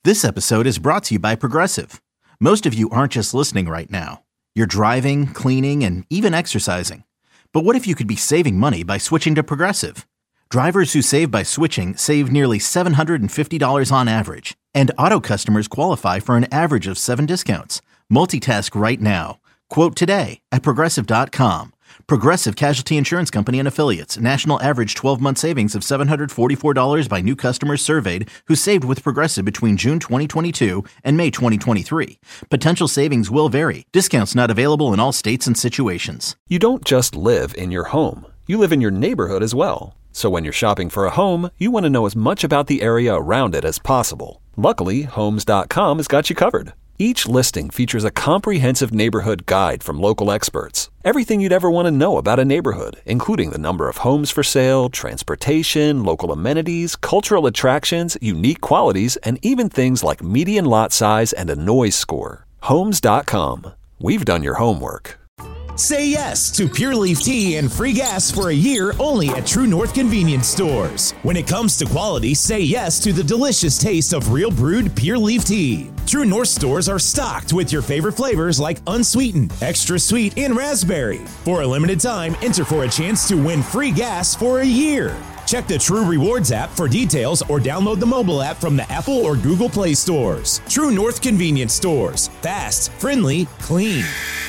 This episode is brought to you by Progressive. Most of you aren't just listening right now. You're driving, cleaning, and even exercising. But what if you could be saving money by switching to Progressive? Drivers who save by switching save nearly $750 on average. And auto customers qualify for an average of 7 discounts. Multitask right now. Quote today at Progressive.com. Progressive Casualty Insurance Company and Affiliates. National average 12-month savings of $744 by new customers surveyed who saved with Progressive between June 2022 and May 2023. Potential savings will vary. Discounts not available in all states and situations. You don't just live in your home. You live in your neighborhood as well. So when you're shopping for a home, you want to know as much about the area around it as possible. Luckily, Homes.com has got you covered. Each listing features a comprehensive neighborhood guide from local experts. Everything you'd ever want to know about a neighborhood, including the number of homes for sale, transportation, local amenities, cultural attractions, unique qualities, and even things like median lot size and a noise score. Homes.com. We've done your homework. Say yes to Pure Leaf Tea and free gas for a year only at True North Convenience Stores. When it comes to quality, say yes to the delicious taste of real brewed Pure Leaf Tea. True North stores are stocked with your favorite flavors like unsweetened, extra sweet, and raspberry. For a limited time, enter for a chance to win free gas for a year. Check the True Rewards app for details or download the mobile app from the Apple or Google Play stores. True North Convenience Stores. Fast, friendly, clean.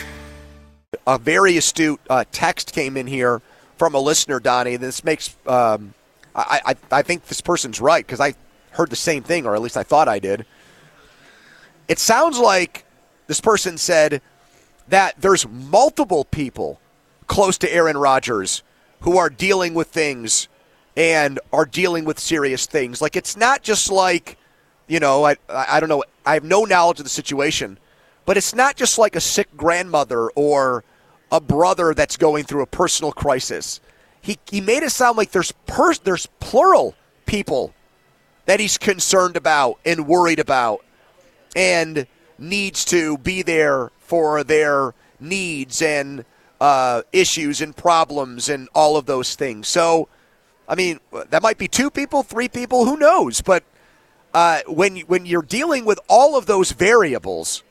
A very astute text came in here from a listener, Donnie. This makes I think this person's right because I heard the same thing, or at least I thought I did. It sounds like this person said that there's multiple people close to Aaron Rodgers who are dealing with things and are dealing with serious things. Like, it's not just like, I don't know, I have no knowledge of the situation, but it's not just like a sick grandmother or a brother that's going through a personal crisis. He made it sound like there's plural people that he's concerned about and worried about and needs to be there for their needs and issues and problems and all of those things. So, I mean, that might be 2 people, 3 people, who knows? But when you're dealing with all of those variables,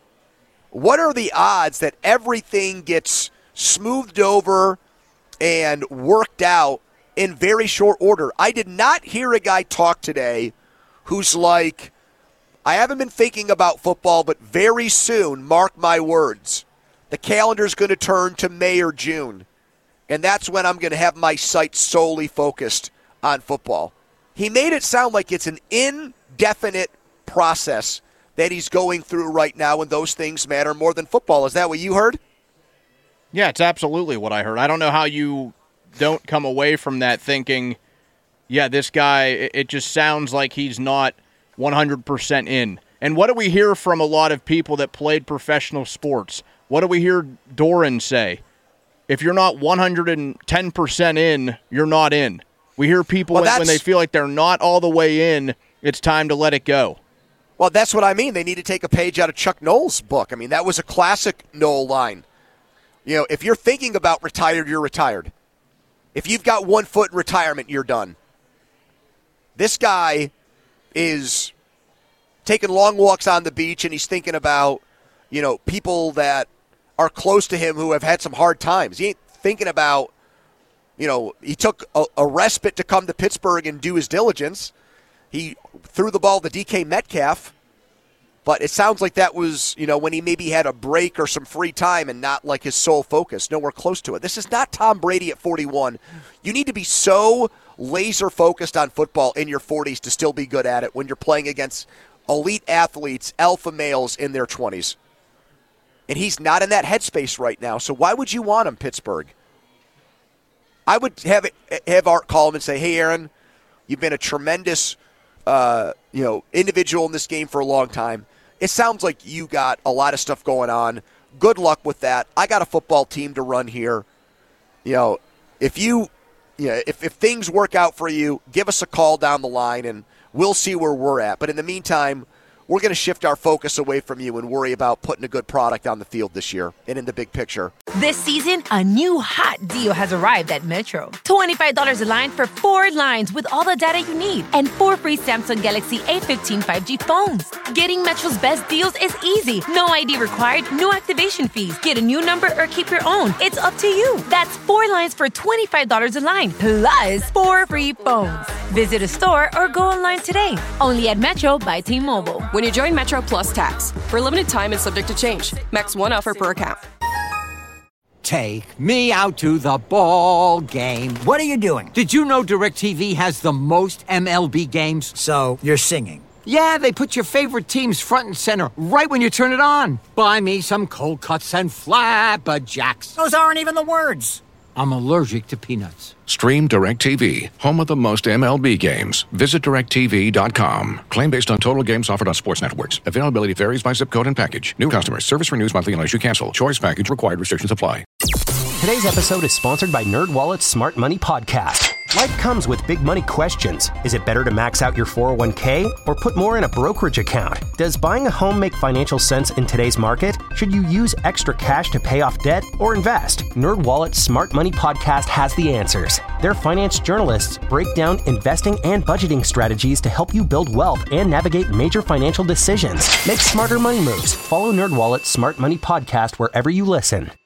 what are the odds that everything gets smoothed over and worked out in very short order? I did not hear a guy talk today who's like, I haven't been thinking about football, but very soon, mark my words, the calendar's going to turn to May or June, and that's when I'm going to have my sights solely focused on football. He made it sound like it's an indefinite process that he's going through right now, and those things matter more than football. Is that what you heard? Yeah, it's absolutely what I heard. I don't know how you don't come away from that thinking, yeah, this guy, it just sounds like he's not 100% in. And what do we hear from a lot of people that played professional sports? What do we hear Doran say? If you're not 110% in, you're not in. We hear people when they feel like they're not all the way in, it's time to let it go. Well, that's what I mean. They need to take a page out of Chuck Noll's book. I mean, that was a classic Noll line. If you're thinking about retired, you're retired. If you've got 1 foot in retirement, you're done. This guy is taking long walks on the beach, and he's thinking about, people that are close to him who have had some hard times. He ain't thinking about, he took a respite to come to Pittsburgh and do his diligence. He threw the ball to DK Metcalf, but it sounds like that was, when he maybe had a break or some free time and not like his sole focus, nowhere close to it. This is not Tom Brady at 41. You need to be so laser focused on football in your 40s to still be good at it when you're playing against elite athletes, alpha males in their 20s. And he's not in that headspace right now, so why would you want him, Pittsburgh? I would have Art call him and say, hey, Aaron, you've been a tremendous individual in this game for a long time. It sounds like you got a lot of stuff going on. Good luck with that. I got a football team to run here. If things work out for you, give us a call down the line and we'll see where we're at. But in the meantime, we're going to shift our focus away from you and worry about putting a good product on the field this year and in the big picture. This season, a new hot deal has arrived at Metro. $25 a line for 4 lines with all the data you need and 4 free Samsung Galaxy A15 5G phones. Getting Metro's best deals is easy. No ID required, no activation fees. Get a new number or keep your own. It's up to you. That's 4 lines for $25 a line, plus 4 free phones. Visit a store or go online today. Only at Metro by T-Mobile. When you join Metro Plus Tax, for a limited time and subject to change. Max 1 offer per account. Take me out to the ball game. What are you doing? Did you know DirecTV has the most MLB games? So, you're singing. Yeah, they put your favorite teams front and center right when you turn it on. Buy me some cold cuts and flapjacks. Those aren't even the words. I'm allergic to peanuts. Stream DirecTV, home of the most MLB games. Visit DirecTV.com. Claim based on total games offered on sports networks. Availability varies by zip code and package. New customers. Service renews monthly unless you cancel. Choice package required. Restrictions apply. Today's episode is sponsored by NerdWallet's Smart Money Podcast. Life comes with big money questions. Is it better to max out your 401k or put more in a brokerage account? Does buying a home make financial sense in today's market? Should you use extra cash to pay off debt or invest? NerdWallet's Smart Money Podcast has the answers. Their finance journalists break down investing and budgeting strategies to help you build wealth and navigate major financial decisions. Make smarter money moves. Follow NerdWallet's Smart Money Podcast wherever you listen.